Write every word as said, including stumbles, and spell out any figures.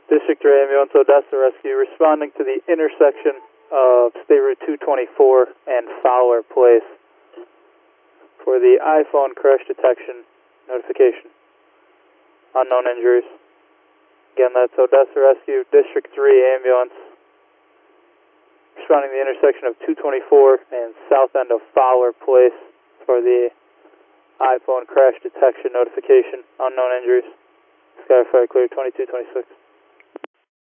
District three Ambulance Odessa Rescue responding to the intersection of State Route two twenty-four and Fowler Place for the iPhone crash detection notification. Unknown injuries. Again, that's Odessa Rescue, District three Ambulance responding to the intersection of two twenty-four and south end of Fowler Place for the iPhone crash detection notification. Unknown injuries. Skyfire clear twenty-two twenty-six.